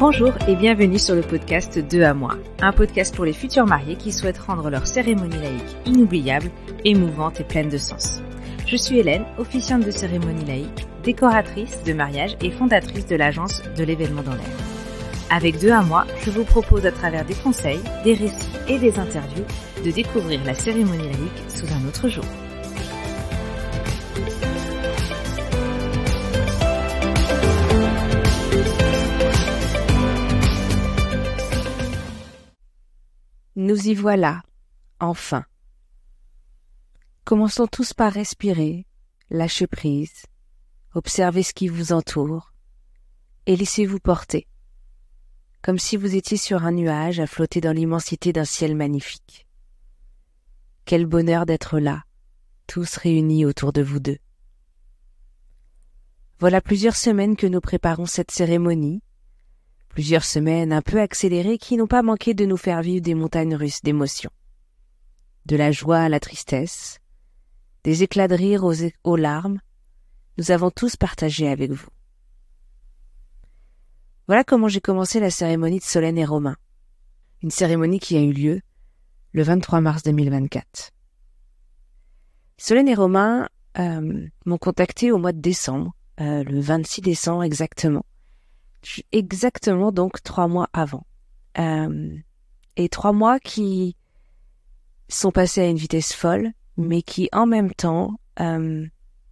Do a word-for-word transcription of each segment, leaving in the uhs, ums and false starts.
Bonjour et bienvenue sur le podcast Deux à moi, un podcast pour les futurs mariés qui souhaitent rendre leur cérémonie laïque inoubliable, émouvante et pleine de sens. Je suis Hélène, officiante de cérémonie laïque, décoratrice de mariage et fondatrice de l'agence de l'événement dans l'air. Avec Deux à moi, je vous propose à travers des conseils, des récits et des interviews de découvrir la cérémonie laïque sous un autre jour. Nous y voilà, enfin. Commençons tous par respirer, lâcher prise, observez ce qui vous entoure et laissez-vous porter, comme si vous étiez sur un nuage à flotter dans l'immensité d'un ciel magnifique. Quel bonheur d'être là, tous réunis autour de vous deux. Voilà plusieurs semaines que nous préparons cette cérémonie, plusieurs semaines un peu accélérées qui n'ont pas manqué de nous faire vivre des montagnes russes d'émotions. De la joie à la tristesse, des éclats de rire aux, aux larmes, nous avons tous partagé avec vous. Voilà comment j'ai commencé la cérémonie de Solène et Romain. Une cérémonie qui a eu lieu le vingt-trois mars deux mille vingt-quatre. Solène et Romain euh, m'ont contacté au mois de décembre, euh, le vingt-six décembre exactement. Exactement donc trois mois avant. Euh, et trois mois qui sont passés à une vitesse folle, mais qui en même temps euh,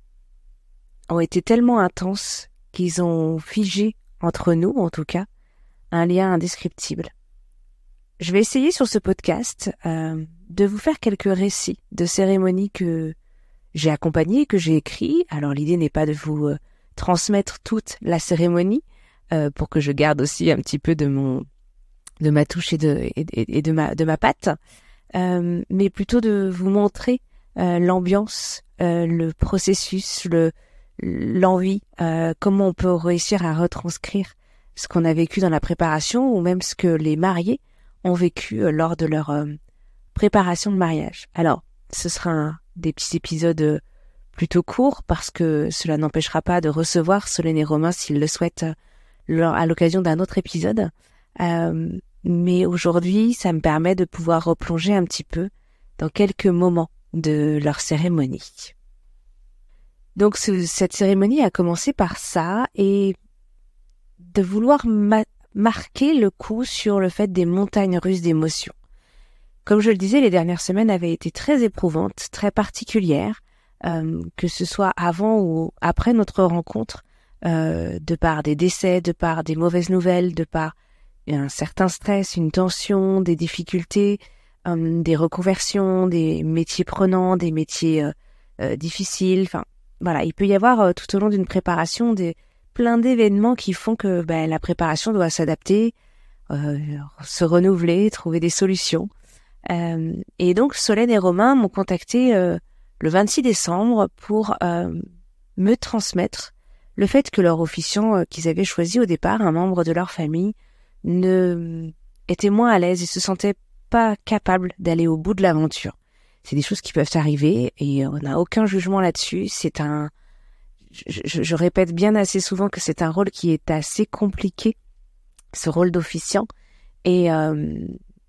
ont été tellement intenses qu'ils ont figé entre nous, en tout cas, un lien indescriptible. Je vais essayer sur ce podcast euh, de vous faire quelques récits de cérémonies que j'ai accompagnées, que j'ai écrits. Alors l'idée n'est pas de vous euh, transmettre toute la cérémonie, Euh, pour que je garde aussi un petit peu de mon, de ma touche et de, et, et de ma, de ma patte, euh, mais plutôt de vous montrer euh, l'ambiance, euh, le processus, le, l'envie, euh, comment on peut réussir à retranscrire ce qu'on a vécu dans la préparation ou même ce que les mariés ont vécu euh, lors de leur euh, préparation de mariage. Alors, ce sera un, des petits épisodes plutôt courts parce que cela n'empêchera pas de recevoir Solène et Romain s'ils le souhaitent à l'occasion d'un autre épisode. Euh, mais aujourd'hui, ça me permet de pouvoir replonger un petit peu dans quelques moments de leur cérémonie. Donc ce, cette cérémonie a commencé par ça et de vouloir ma- marquer le coup sur le fait des montagnes russes d'émotions. Comme je le disais, les dernières semaines avaient été très éprouvantes, très particulières, euh, que ce soit avant ou après notre rencontre, Euh, de par des décès, de par des mauvaises nouvelles, de par un certain stress, une tension, des difficultés, euh, des reconversions, des métiers prenants, des métiers euh, euh, difficiles. Enfin, voilà, il peut y avoir euh, tout au long d'une préparation des plein d'événements qui font que ben, la préparation doit s'adapter, euh, se renouveler, trouver des solutions. Euh, et donc, Solène et Romain m'ont contacté euh, le vingt-six décembre pour euh, me transmettre le fait que leur officiant euh, qu'ils avaient choisi au départ, un membre de leur famille, ne était moins à l'aise et se sentait pas capable d'aller au bout de l'aventure. C'est des choses qui peuvent arriver et on n'a aucun jugement là-dessus. C'est un, je, je, je répète bien assez souvent que c'est un rôle qui est assez compliqué, ce rôle d'officiant, et euh,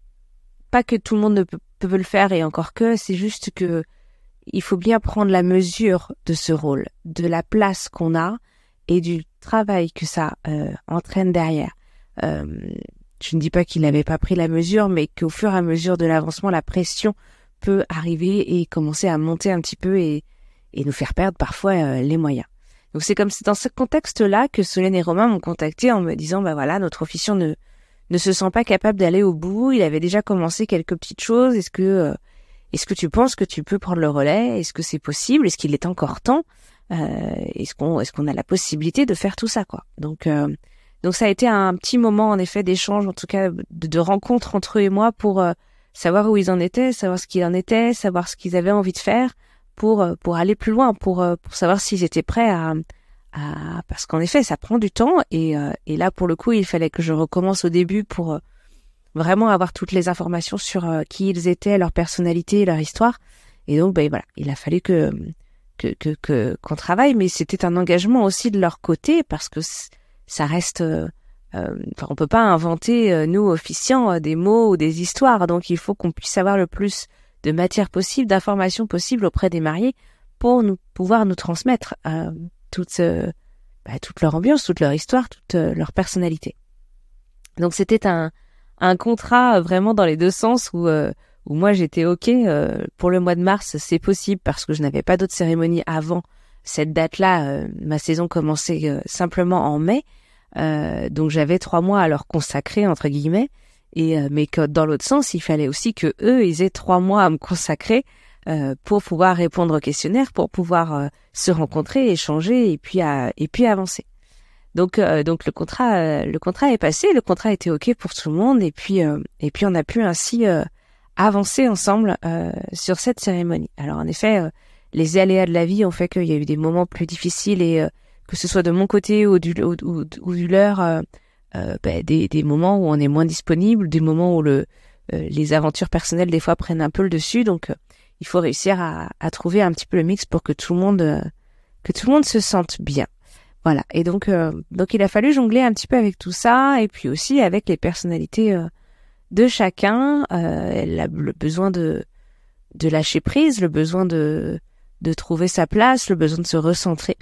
pas que tout le monde ne peut, peut le faire et encore que, c'est juste que il faut bien prendre la mesure de ce rôle, de la place qu'on a et du travail que ça euh, entraîne derrière. Euh, je ne dis pas qu'il n'avait pas pris la mesure, mais qu'au fur et à mesure de l'avancement, la pression peut arriver et commencer à monter un petit peu et, et nous faire perdre parfois euh, les moyens. Donc c'est comme c'est dans ce contexte-là que Solène et Romain m'ont contacté en me disant bah voilà, notre officiant ne ne se sent pas capable d'aller au bout. Il avait déjà commencé quelques petites choses. Est-ce que euh, est-ce que tu penses que tu peux prendre le relais? Est-ce que c'est possible? Est-ce qu'il est encore temps? Euh, est-ce qu'on est-ce qu'on a la possibilité de faire tout ça quoi? Donc euh, donc ça a été un petit moment en effet d'échange, en tout cas de, de rencontre entre eux et moi pour euh, savoir où ils en étaient, savoir ce qu'il en était, savoir ce qu'ils avaient envie de faire pour pour aller plus loin, pour pour savoir s'ils étaient prêts à à parce qu'en effet ça prend du temps et euh, et là pour le coup il fallait que je recommence au début pour euh, vraiment avoir toutes les informations sur euh, qui ils étaient, leur personnalité, leur histoire. Et donc ben voilà, il a fallu que que que que qu'on travaille, mais c'était un engagement aussi de leur côté parce que ça reste euh, euh, enfin, on peut pas inventer, euh, nous, officiants, euh, des mots ou des histoires. Donc, il faut qu'on puisse avoir le plus de matière possible, d'informations possibles auprès des mariés pour nous pouvoir nous transmettre euh, toute, euh, bah, toute leur ambiance, toute leur histoire, toute euh, leur personnalité. Donc, c'était un, un contrat vraiment dans les deux sens où, euh, où moi, j'étais OK. Euh, pour le mois de mars, c'est possible parce que je n'avais pas d'autres cérémonies avant cette date-là. Euh, ma saison commençait euh, simplement en mai. Euh, donc j'avais trois mois à leur consacrer entre guillemets, et euh, mais que dans l'autre sens, il fallait aussi que eux ils aient trois mois à me consacrer euh, pour pouvoir répondre aux questionnaires, pour pouvoir euh, se rencontrer, échanger et puis à, et puis avancer. Donc euh, donc le contrat euh, le contrat est passé, le contrat était ok pour tout le monde et puis euh, et puis on a pu ainsi euh, avancer ensemble euh, sur cette cérémonie. Alors en effet, euh, les aléas de la vie ont fait qu'il y a eu des moments plus difficiles et euh, que ce soit de mon côté ou du, ou, ou, ou du leur, euh, euh, bah, des, des moments où on est moins disponible, des moments où le, euh, les aventures personnelles des fois prennent un peu le dessus. Donc, euh, il faut réussir à, à trouver un petit peu le mix pour que tout le monde, euh, que tout le monde se sente bien. Voilà. Et donc, euh, donc il a fallu jongler un petit peu avec tout ça et puis aussi avec les personnalités euh, de chacun, euh, la, le besoin de, de lâcher prise, le besoin de, de trouver sa place, le besoin de se recentrer.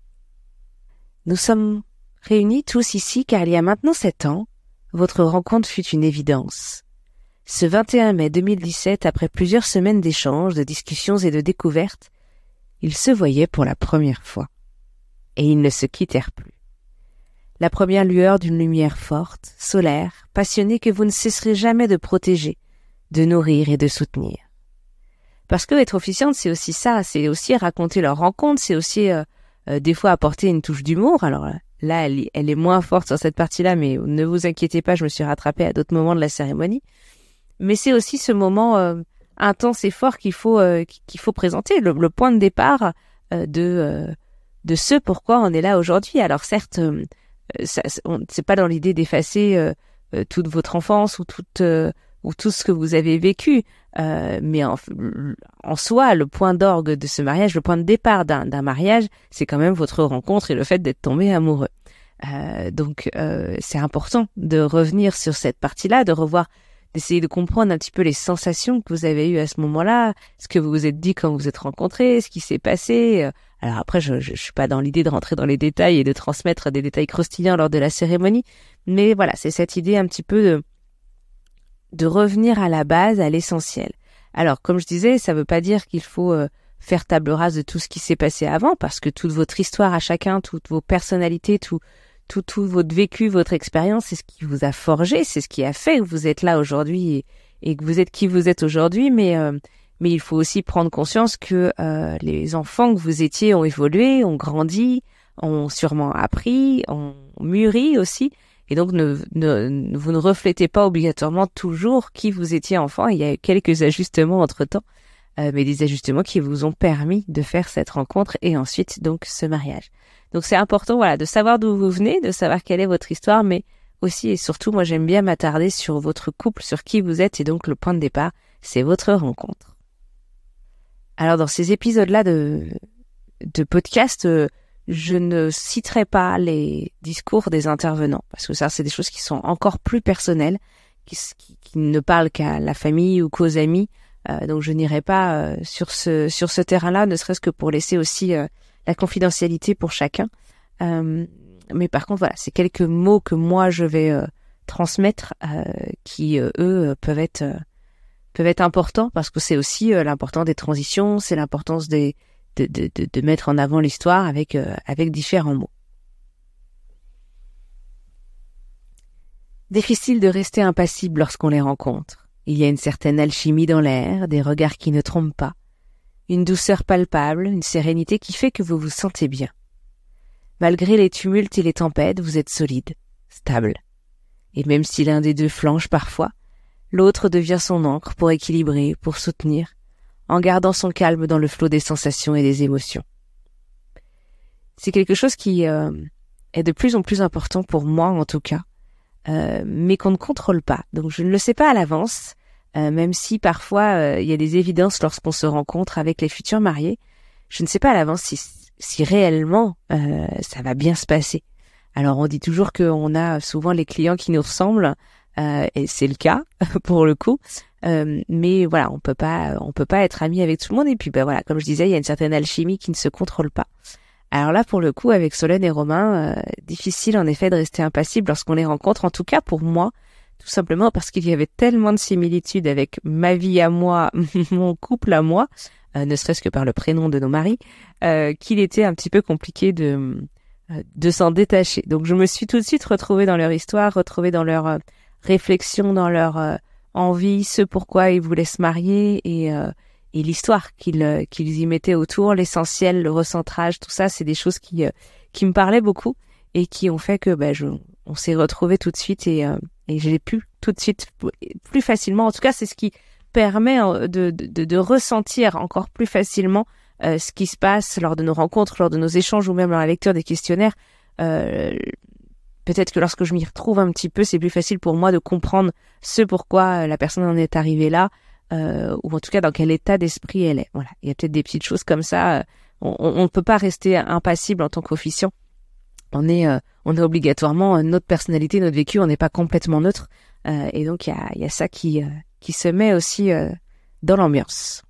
Nous sommes réunis tous ici car il y a maintenant sept ans, votre rencontre fut une évidence. Ce vingt et un mai deux mille dix-sept, après plusieurs semaines d'échanges, de discussions et de découvertes, ils se voyaient pour la première fois. Et ils ne se quittèrent plus. La première lueur d'une lumière forte, solaire, passionnée que vous ne cesserez jamais de protéger, de nourrir et de soutenir. Parce que être officiante, c'est aussi ça, c'est aussi raconter leur rencontre, c'est aussi... Euh, Euh, des fois apporter une touche d'humour. Alors là, elle, elle est moins forte sur cette partie-là, mais ne vous inquiétez pas, je me suis rattrapée à d'autres moments de la cérémonie. Mais c'est aussi ce moment euh, intense et fort qu'il faut euh, qu'il faut présenter, le, le point de départ euh, de euh, de ce pourquoi on est là aujourd'hui. Alors certes, euh, ça, on, c'est pas dans l'idée d'effacer euh, euh, toute votre enfance ou toute euh, ou tout ce que vous avez vécu. Euh, mais en, en soi, le point d'orgue de ce mariage, le point de départ d'un, d'un mariage, c'est quand même votre rencontre et le fait d'être tombé amoureux. Euh, donc, euh, c'est important de revenir sur cette partie-là, de revoir, d'essayer de comprendre un petit peu les sensations que vous avez eues à ce moment-là, ce que vous vous êtes dit quand vous vous êtes rencontrés, ce qui s'est passé. Alors après, je, je, je suis pas dans l'idée de rentrer dans les détails et de transmettre des détails croustillants lors de la cérémonie, mais voilà, c'est cette idée un petit peu de de revenir à la base, à l'essentiel. Alors, comme je disais, ça veut pas dire qu'il faut euh, faire table rase de tout ce qui s'est passé avant, parce que toute votre histoire à chacun, toutes vos personnalités, tout, tout, tout votre vécu, votre expérience, c'est ce qui vous a forgé, c'est ce qui a fait que vous êtes là aujourd'hui et, et que vous êtes qui vous êtes aujourd'hui, mais, euh, mais il faut aussi prendre conscience que euh, les enfants que vous étiez ont évolué, ont grandi, ont sûrement appris, ont mûri aussi. Et donc, ne, ne, vous ne reflétez pas obligatoirement toujours qui vous étiez enfant. Il y a eu quelques ajustements entre-temps, euh, mais des ajustements qui vous ont permis de faire cette rencontre et ensuite, donc, ce mariage. Donc, c'est important, voilà, de savoir d'où vous venez, de savoir quelle est votre histoire, mais aussi et surtout, moi, j'aime bien m'attarder sur votre couple, sur qui vous êtes, et donc, le point de départ, c'est votre rencontre. Alors, dans ces épisodes-là de, de podcast, euh, je ne citerai pas les discours des intervenants, parce que ça, c'est des choses qui sont encore plus personnelles, qui, qui, qui ne parlent qu'à la famille ou qu'aux amis. Euh, donc, je n'irai pas euh, sur ce sur ce terrain-là, ne serait-ce que pour laisser aussi euh, la confidentialité pour chacun. Euh, mais par contre, voilà, c'est quelques mots que moi je vais euh, transmettre, euh, qui euh, eux peuvent être euh, peuvent être importants, parce que c'est aussi euh, l'importance des transitions, c'est l'importance des De, de, de, de mettre en avant l'histoire avec, euh, avec différents mots. Difficile de rester impassible lorsqu'on les rencontre. Il y a une certaine alchimie dans l'air, des regards qui ne trompent pas, une douceur palpable, une sérénité qui fait que vous vous sentez bien. Malgré les tumultes et les tempêtes, vous êtes solide, stable. Et même si l'un des deux flanche parfois, l'autre devient son ancre pour équilibrer, pour soutenir, en gardant son calme dans le flot des sensations et des émotions. C'est quelque chose qui euh, est de plus en plus important pour moi, en tout cas, euh, mais qu'on ne contrôle pas. Donc je ne le sais pas à l'avance, euh, même si parfois euh, il y a des évidences lorsqu'on se rencontre avec les futurs mariés. Je ne sais pas à l'avance si, si réellement euh, ça va bien se passer. Alors on dit toujours qu'on a souvent les clients qui nous ressemblent, euh, et c'est le cas pour le coup. Euh, mais voilà, on peut pas, on peut pas être ami avec tout le monde. Et puis ben voilà, comme je disais, il y a une certaine alchimie qui ne se contrôle pas. Alors là, pour le coup, avec Solène et Romain, euh, difficile en effet de rester impassible lorsqu'on les rencontre. En tout cas pour moi, tout simplement parce qu'il y avait tellement de similitudes avec ma vie à moi, mon couple à moi, euh, ne serait-ce que par le prénom de nos maris, euh, qu'il était un petit peu compliqué de de s'en détacher. Donc je me suis tout de suite retrouvée dans leur histoire, retrouvée dans leur euh, réflexion, dans leur euh, envie, ce pourquoi ils voulaient se marier et euh, et l'histoire qu'ils euh, qu'ils y mettaient autour, l'essentiel, le recentrage, tout ça, c'est des choses qui euh, qui me parlaient beaucoup et qui ont fait que bah je on s'est retrouvés tout de suite et euh, et j'ai pu tout de suite plus facilement. En tout cas, c'est ce qui permet de de de ressentir encore plus facilement Euh, ce qui se passe lors de nos rencontres, lors de nos échanges ou même dans la lecture des questionnaires. Euh, peut-être que lorsque je m'y retrouve un petit peu, c'est plus facile pour moi de comprendre ce pourquoi la personne en est arrivée là, euh, ou en tout cas dans quel état d'esprit elle est. Voilà, il y a peut-être des petites choses comme ça. On ne peut pas rester impassible en tant qu'officiant. On est, euh, on est obligatoirement notre personnalité, notre vécu. On n'est pas complètement neutre, euh, et donc il y a, il y a ça qui, euh, qui se met aussi euh, dans l'ambiance.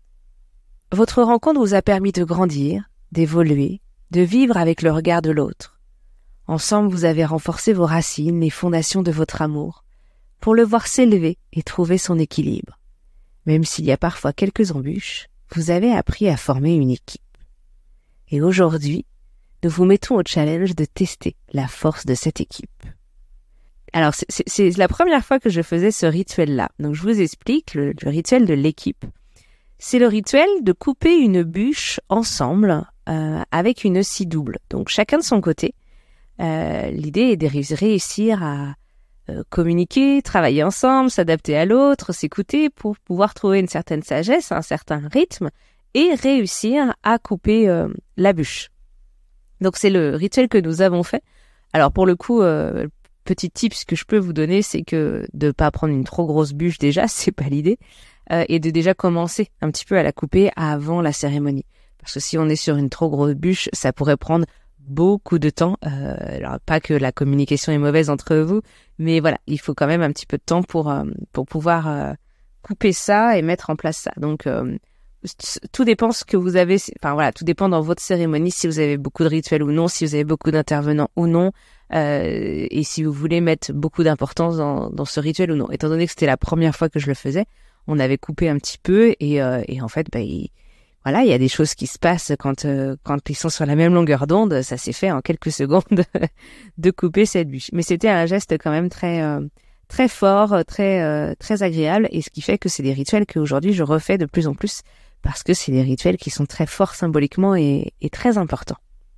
Votre rencontre vous a permis de grandir, d'évoluer, de vivre avec le regard de l'autre. Ensemble, vous avez renforcé vos racines, les fondations de votre amour, pour le voir s'élever et trouver son équilibre. Même s'il y a parfois quelques embûches, vous avez appris à former une équipe. Et aujourd'hui, nous vous mettons au challenge de tester la force de cette équipe. Alors, c'est, c'est, c'est la première fois que je faisais ce rituel-là. Donc, je vous explique le, le rituel de l'équipe. C'est le rituel de couper une bûche ensemble euh, avec une scie double. Donc chacun de son côté. Euh, l'idée est de réussir à euh, communiquer, travailler ensemble, s'adapter à l'autre, s'écouter pour pouvoir trouver une certaine sagesse, un certain rythme et réussir à couper euh, la bûche. Donc c'est le rituel que nous avons fait. Alors pour le coup, euh, petit tips que je peux vous donner, c'est que de pas prendre une trop grosse bûche déjà, c'est pas l'idée. Euh, et de déjà commencer un petit peu à la couper avant la cérémonie. Parce que si on est sur une trop grosse bûche, ça pourrait prendre beaucoup de temps. Euh, alors pas que la communication est mauvaise entre vous, mais voilà, il faut quand même un petit peu de temps pour euh, pour pouvoir euh, couper ça et mettre en place ça. Donc euh, tout dépend ce que vous avez. Enfin voilà, tout dépend dans votre cérémonie si vous avez beaucoup de rituels ou non, si vous avez beaucoup d'intervenants ou non, euh, et si vous voulez mettre beaucoup d'importance dans dans ce rituel ou non. Étant donné que c'était la première fois que je le faisais, on avait coupé un petit peu et, euh, et en fait, bah, il, voilà, il y a des choses qui se passent quand euh, quand ils sont sur la même longueur d'onde. Ça s'est fait en quelques secondes de couper cette bûche. Mais c'était un geste quand même très euh, très fort, très euh, très agréable, et ce qui fait que c'est des rituels qu'aujourd'hui je refais de plus en plus parce que c'est des rituels qui sont très forts symboliquement et, et très importants.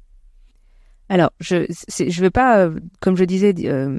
Alors, je c'est, je veux pas, euh, comme je disais, euh,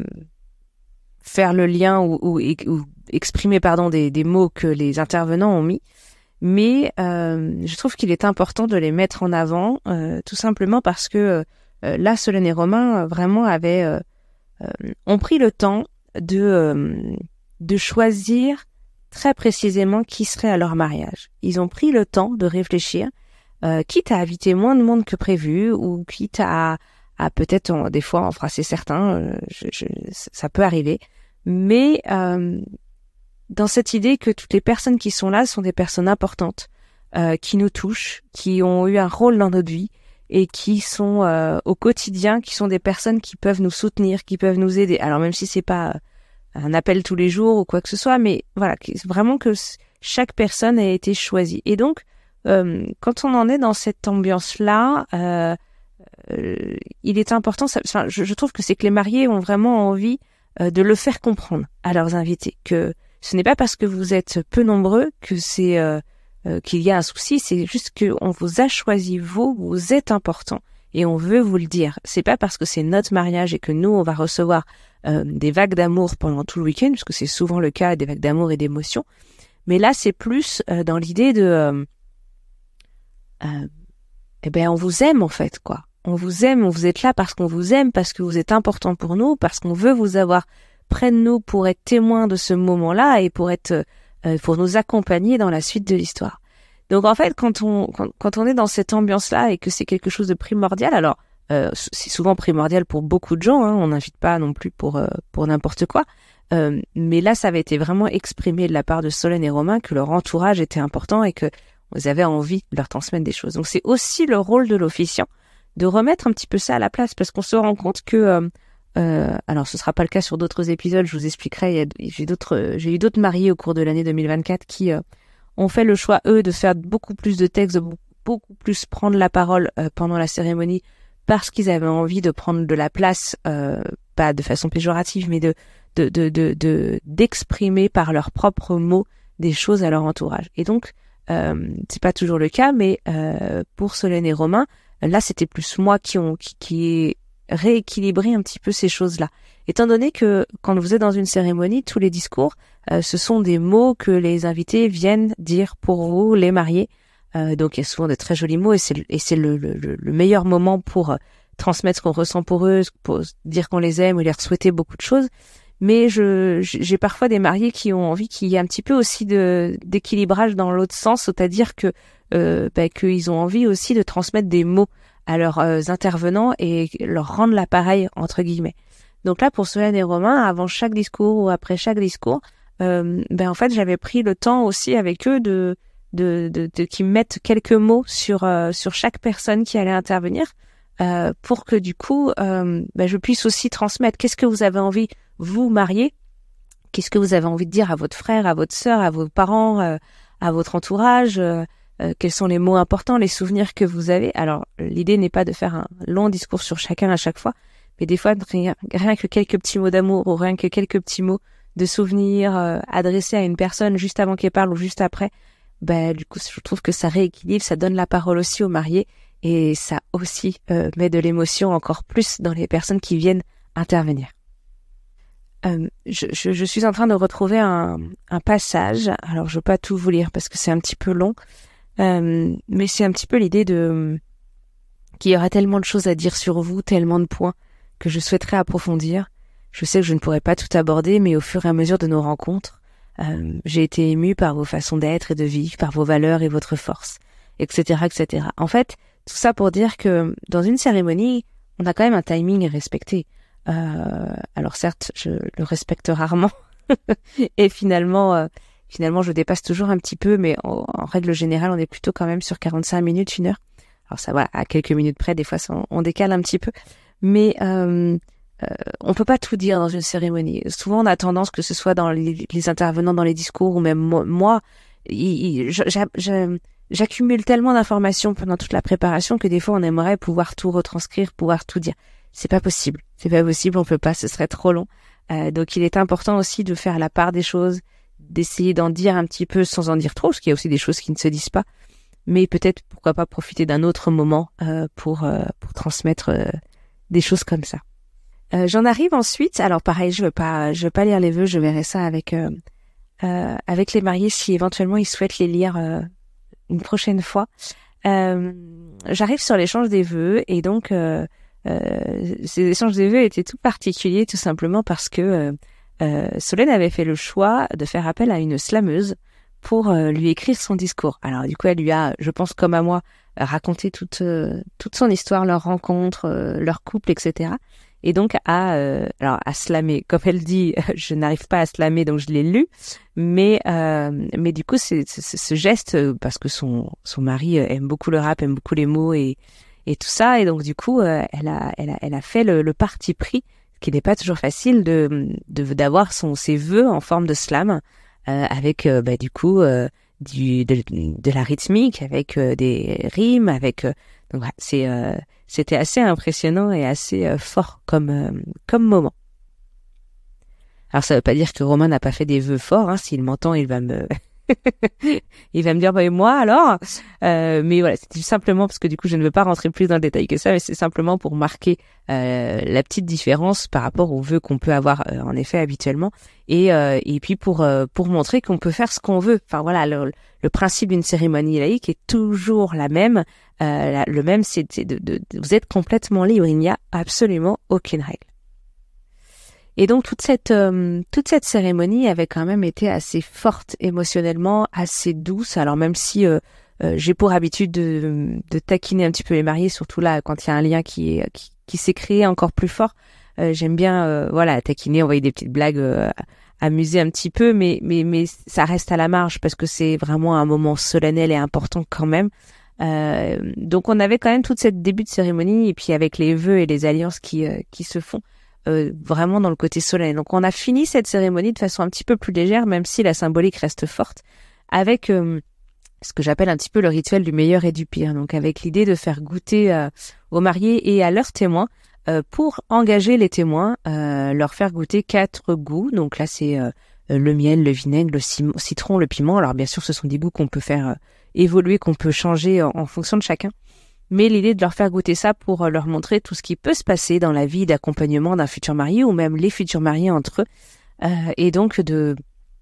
faire le lien ou, ou, ou exprimer pardon des, des mots que les intervenants ont mis, mais euh, je trouve qu'il est important de les mettre en avant, euh, tout simplement parce que euh, là, Solène et Romain vraiment avaient euh, euh, ont pris le temps de euh, de choisir très précisément qui serait à leur mariage. Ils ont pris le temps de réfléchir, euh, quitte à inviter moins de monde que prévu ou quitte à à peut-être on, des fois embrasser certains, euh, je, je, ça peut arriver, mais euh, dans cette idée que toutes les personnes qui sont là sont des personnes importantes, euh, qui nous touchent, qui ont eu un rôle dans notre vie et qui sont euh, au quotidien, qui sont des personnes qui peuvent nous soutenir, qui peuvent nous aider. Alors même si c'est pas un appel tous les jours ou quoi que ce soit, mais voilà, vraiment que chaque personne a été choisie. Et donc, euh, quand on en est dans cette ambiance-là, euh, euh, il est important, ça, enfin, je, je trouve que c'est que les mariés ont vraiment envie euh, de le faire comprendre à leurs invités, que ce n'est pas parce que vous êtes peu nombreux que c'est euh, euh, qu'il y a un souci, c'est juste qu'on vous a choisi, vous, vous êtes important et on veut vous le dire. C'est pas parce que c'est notre mariage et que nous, on va recevoir euh, des vagues d'amour pendant tout le week-end, puisque c'est souvent le cas, des vagues d'amour et d'émotions, mais là, c'est plus euh, dans l'idée de... Euh, euh, eh ben, on vous aime en fait, quoi. On vous aime, on vous êtes là parce qu'on vous aime, parce que vous êtes important pour nous, parce qu'on veut vous avoir près de nous pour être témoin de ce moment-là et pour être, euh, pour nous accompagner dans la suite de l'histoire. Donc en fait, quand on, quand, quand on est dans cette ambiance-là et que c'est quelque chose de primordial, alors euh, c'est souvent primordial pour beaucoup de gens, hein, on n'invite pas non plus pour euh, pour n'importe quoi. Euh, mais là, ça avait été vraiment exprimé de la part de Solène et Romain que leur entourage était important et que vous avez envie de leur transmettre des choses. Donc c'est aussi le rôle de l'officiant de remettre un petit peu ça à la place, parce qu'on se rend compte que euh, euh, alors ce sera pas le cas sur d'autres épisodes, je vous expliquerai. Il y a, j'ai d'autres, j'ai eu d'autres mariés au cours de l'année deux mille vingt-quatre qui euh, ont fait le choix eux de faire beaucoup plus de textes, de beaucoup plus prendre la parole euh, pendant la cérémonie, parce qu'ils avaient envie de prendre de la place, euh, pas de façon péjorative, mais de de de de, de d'exprimer par leurs propres mots des choses à leur entourage. Et donc euh, c'est pas toujours le cas, mais euh, pour Solène et Romain, là c'était plus moi qui ont qui, qui ai rééquilibrer un petit peu ces choses-là. Étant donné que quand vous êtes dans une cérémonie, tous les discours, euh, ce sont des mots que les invités viennent dire pour vous, les mariés. Euh, donc il y a souvent de très jolis mots et c'est, et c'est le, le, le meilleur moment pour euh, transmettre ce qu'on ressent pour eux, pour dire qu'on les aime ou leur souhaiter beaucoup de choses. Mais je, j'ai parfois des mariés qui ont envie qu'il y ait un petit peu aussi de, d'équilibrage dans l'autre sens, c'est-à-dire que euh, bah, qu'ils ont envie aussi de transmettre des mots à leurs euh, intervenants et leur rendre l'appareil entre guillemets. Donc là, pour Solène et Romain, avant chaque discours ou après chaque discours, euh, ben en fait, j'avais pris le temps aussi avec eux de de de, de qu'ils mettent quelques mots sur euh, sur chaque personne qui allait intervenir, euh, pour que du coup, euh, ben je puisse aussi transmettre. Qu'est-ce que vous avez envie, vous mariés, qu'est-ce que vous avez envie de dire à votre frère, à votre sœur, à vos parents, euh, à votre entourage. Euh, Euh, quels sont les mots importants, les souvenirs que vous avez. Alors, l'idée n'est pas de faire un long discours sur chacun à chaque fois, mais des fois, rien, rien que quelques petits mots d'amour ou rien que quelques petits mots de souvenirs euh, adressés à une personne juste avant qu'elle parle ou juste après, ben, du coup, je trouve que ça rééquilibre, ça donne la parole aussi aux mariés et ça aussi euh, met de l'émotion encore plus dans les personnes qui viennent intervenir. Euh, je, je, je suis en train de retrouver un, un passage, alors je ne veux pas tout vous lire parce que c'est un petit peu long, Euh, mais c'est un petit peu l'idée de qu'il y aura tellement de choses à dire sur vous, tellement de points que je souhaiterais approfondir. Je sais que je ne pourrai pas tout aborder, mais au fur et à mesure de nos rencontres, euh, j'ai été émue par vos façons d'être et de vivre, par vos valeurs et votre force, et cetera, et cetera. En fait, tout ça pour dire que dans une cérémonie, on a quand même un timing à respecter. Euh, alors certes, je le respecte rarement, et finalement... Euh, Finalement, je dépasse toujours un petit peu, mais en, en règle générale, on est plutôt quand même sur quarante-cinq minutes, une heure. Alors ça, voilà, à quelques minutes près, des fois, ça, on, on décale un petit peu. Mais euh, euh, on peut pas tout dire dans une cérémonie. Souvent, on a tendance, que ce soit dans les, les intervenants dans les discours ou même moi, moi il, il, j'a, j'a, j'accumule tellement d'informations pendant toute la préparation que des fois, on aimerait pouvoir tout retranscrire, pouvoir tout dire. C'est pas possible. C'est pas possible, on peut pas, ce serait trop long. Euh, donc, il est important aussi de faire la part des choses, d'essayer d'en dire un petit peu sans en dire trop, parce qu'il y a aussi des choses qui ne se disent pas, mais peut-être pourquoi pas profiter d'un autre moment euh, pour euh, pour transmettre euh, des choses comme ça. Euh, j'en arrive ensuite, alors pareil, je veux pas je veux pas lire les vœux, je verrai ça avec euh, euh, avec les mariés si éventuellement ils souhaitent les lire euh, une prochaine fois. Euh, j'arrive sur l'échange des vœux et donc euh, euh, ces échanges des vœux étaient tout particuliers tout simplement parce que euh, Euh, Solène avait fait le choix de faire appel à une slameuse pour euh, lui écrire son discours. Alors du coup, elle lui a, je pense comme à moi, raconté toute euh, toute son histoire, leur rencontre, euh, leur couple, et cetera. Et donc à euh, alors à slammer, comme elle dit, je n'arrive pas à slammer, donc je l'ai lu. Mais euh, mais du coup, c'est, c'est ce geste parce que son son mari aime beaucoup le rap, aime beaucoup les mots et et tout ça, et donc du coup, euh, elle a elle a elle a fait le, le parti pris, qui n'est pas toujours facile de, de d'avoir son ses vœux en forme de slam euh, avec euh, bah, du coup euh, du de, de la rythmique, avec euh, des rimes, avec euh, donc voilà, c'est euh, c'était assez impressionnant et assez euh, fort comme euh, comme moment. Alors ça veut pas dire que Romain n'a pas fait des vœux forts, hein, s'il m'entend, il va me il va me dire bah et moi alors euh, mais voilà, c'est simplement parce que du coup je ne veux pas rentrer plus dans le détail que ça, mais c'est simplement pour marquer euh, la petite différence par rapport aux vœux qu'on peut avoir euh, en effet habituellement et euh, et puis pour euh, pour montrer qu'on peut faire ce qu'on veut. Enfin voilà, le, le principe d'une cérémonie laïque est toujours la même, euh, la, le même c'est, c'est de, de, de vous êtes complètement libre, il n'y a absolument aucune règle. Et donc toute cette euh, toute cette cérémonie avait quand même été assez forte émotionnellement, assez douce. Alors même si euh, euh, j'ai pour habitude de, de taquiner un petit peu les mariés, surtout là quand il y a un lien qui est qui, qui s'est créé encore plus fort. Euh, j'aime bien euh, voilà taquiner, envoyer des petites blagues, euh, amuser un petit peu, mais mais mais ça reste à la marge parce que c'est vraiment un moment solennel et important quand même. Euh, donc on avait quand même toute cette début de cérémonie et puis avec les vœux et les alliances qui euh, qui se font euh, vraiment dans le côté solennel. Donc on a fini cette cérémonie de façon un petit peu plus légère, même si la symbolique reste forte, avec euh, ce que j'appelle un petit peu le rituel du meilleur et du pire. Donc avec l'idée de faire goûter euh, aux mariés et à leurs témoins euh, pour engager les témoins, euh, leur faire goûter quatre goûts. Donc là c'est euh, le miel, le vinaigre, le citron, le piment. Alors bien sûr ce sont des goûts qu'on peut faire euh, évoluer, qu'on peut changer en, en fonction de chacun. Mais l'idée de leur faire goûter ça pour leur montrer tout ce qui peut se passer dans la vie d'accompagnement d'un futur marié ou même les futurs mariés entre eux. Euh, et donc de,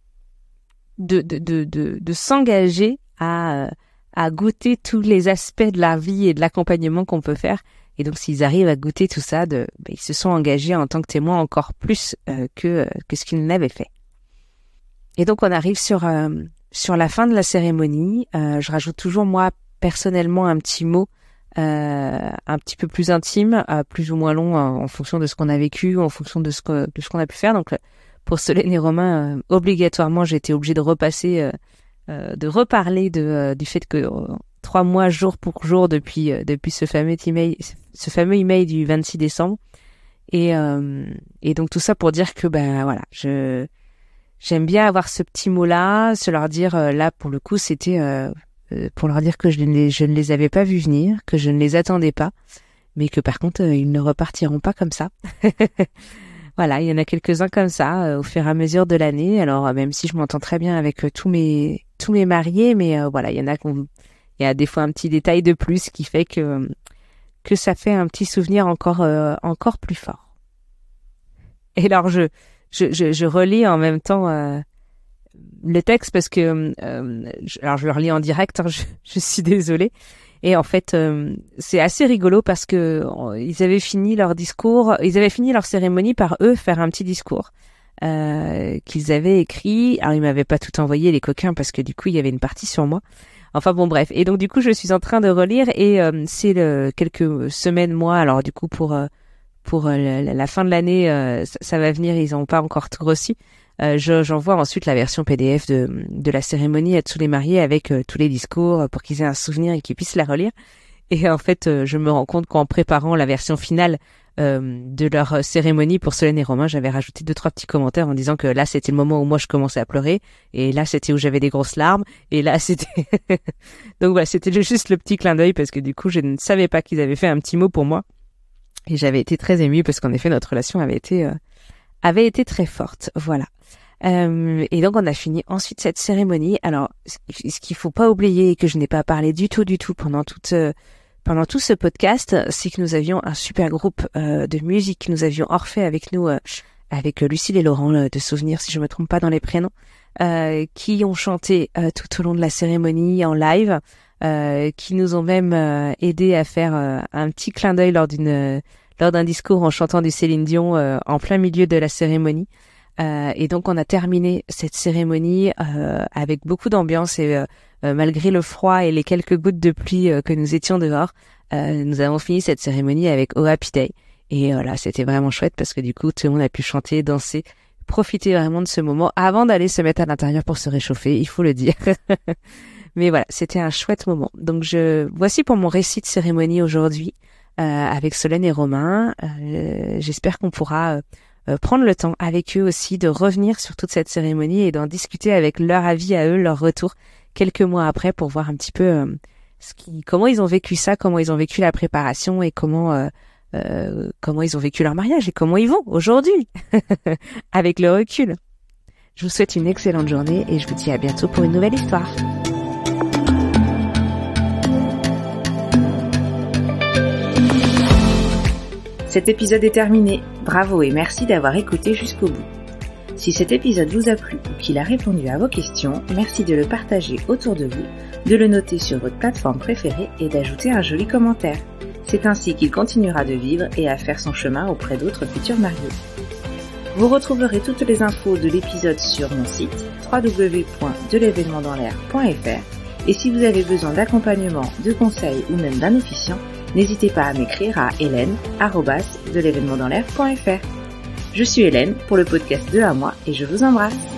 de, de, de, de, de s'engager à, à goûter tous les aspects de la vie et de l'accompagnement qu'on peut faire. Et donc s'ils arrivent à goûter tout ça, de, ben, ils se sont engagés en tant que témoins encore plus euh, que, que ce qu'ils n'avaient fait. Et donc on arrive sur... Euh, Sur la fin de la cérémonie, euh, je rajoute toujours moi personnellement un petit mot euh, un petit peu plus intime, euh, plus ou moins long en, en fonction de ce qu'on a vécu, en fonction de ce, que, de ce qu'on a pu faire. Donc pour Solène et Romain, euh, obligatoirement j'ai été obligée de repasser, euh, euh, de reparler de, euh, du fait que euh, trois mois jour pour jour depuis, euh, depuis ce fameux email, ce fameux email du vingt-six décembre. Et, euh, et donc tout ça pour dire que ben voilà, je J'aime bien avoir ce petit mot-là, se leur dire, euh, là, pour le coup, c'était euh, euh, pour leur dire que je ne, les, je ne les avais pas vus venir, que je ne les attendais pas, mais que par contre, euh, ils ne repartiront pas comme ça. Voilà, il y en a quelques-uns comme ça, euh, au fur et à mesure de l'année. Alors, euh, même si je m'entends très bien avec euh, tous mes tous mes mariés, mais euh, voilà, il y en a qu'on, il y a des fois un petit détail de plus qui fait que, que ça fait un petit souvenir encore, euh, encore plus fort. Et alors, je... Je, je, je relis en même temps euh, le texte parce que, euh, je, alors je le relis en direct, hein, je, je suis désolée. Et en fait, euh, c'est assez rigolo parce que euh, ils avaient fini leur discours, ils avaient fini leur cérémonie par eux faire un petit discours euh, qu'ils avaient écrit. Alors ils m'avaient pas tout envoyé les coquins parce que du coup il y avait une partie sur moi. Enfin bon bref. Et donc du coup je suis en train de relire et euh, c'est le, quelques semaines, mois. Alors du coup pour euh, Pour euh, la, la fin de l'année, euh, ça, ça va venir, ils n'ont pas encore tout reçu. Euh, je, j'envoie ensuite la version P D F de, de la cérémonie à tous les mariés avec euh, tous les discours pour qu'ils aient un souvenir et qu'ils puissent la relire. Et en fait, euh, je me rends compte qu'en préparant la version finale euh, de leur cérémonie pour Solène et Romain, j'avais rajouté deux, trois petits commentaires en disant que là, c'était le moment où moi, je commençais à pleurer. Et là, c'était où j'avais des grosses larmes. Et là, c'était... Donc voilà, c'était juste le petit clin d'œil parce que du coup, je ne savais pas qu'ils avaient fait un petit mot pour moi. Et j'avais été très émue parce qu'en effet, notre relation avait été, euh, avait été très forte. Voilà. Euh, et donc, on a fini ensuite cette cérémonie. Alors, ce qu'il faut pas oublier et que je n'ai pas parlé du tout, du tout pendant toute, euh, pendant tout ce podcast, c'est que nous avions un super groupe euh, de musique. Nous avions Orphée avec nous, euh, avec Lucille et Laurent, euh, de souvenirs, si je me trompe pas dans les prénoms, euh, qui ont chanté euh, tout au long de la cérémonie en live. Euh, qui nous ont même euh, aidé à faire euh, un petit clin d'œil lors d'une euh, lors d'un discours en chantant du Céline Dion euh, en plein milieu de la cérémonie. Euh, et donc on a terminé cette cérémonie euh, avec beaucoup d'ambiance et euh, euh, malgré le froid et les quelques gouttes de pluie euh, que nous étions dehors, euh, nous avons fini cette cérémonie avec Oh Happy Day. Et voilà, euh, c'était vraiment chouette parce que du coup tout le monde a pu chanter, danser, profiter vraiment de ce moment avant d'aller se mettre à l'intérieur pour se réchauffer, il faut le dire. Mais voilà, c'était un chouette moment. Donc je voici pour mon récit de cérémonie aujourd'hui euh, avec Solène et Romain. Euh, j'espère qu'on pourra euh, prendre le temps avec eux aussi de revenir sur toute cette cérémonie et d'en discuter avec leur avis à eux, leur retour quelques mois après pour voir un petit peu euh, ce qui, comment ils ont vécu ça, comment ils ont vécu la préparation et comment euh, euh, comment ils ont vécu leur mariage et comment ils vont aujourd'hui avec le recul. Je vous souhaite une excellente journée et je vous dis à bientôt pour une nouvelle histoire. Cet épisode est terminé. Bravo et merci d'avoir écouté jusqu'au bout. Si cet épisode vous a plu ou qu'il a répondu à vos questions, merci de le partager autour de vous, de le noter sur votre plateforme préférée et d'ajouter un joli commentaire. C'est ainsi qu'il continuera de vivre et à faire son chemin auprès d'autres futurs mariés. Vous retrouverez toutes les infos de l'épisode sur mon site w w w point de l'événement dans l'air point f r Et si vous avez besoin d'accompagnement, de conseils ou même d'un officiant, n'hésitez pas à m'écrire à hélène arobase de l'événement dans l'air point f r. Je suis Hélène pour le podcast deux à moi et je vous embrasse.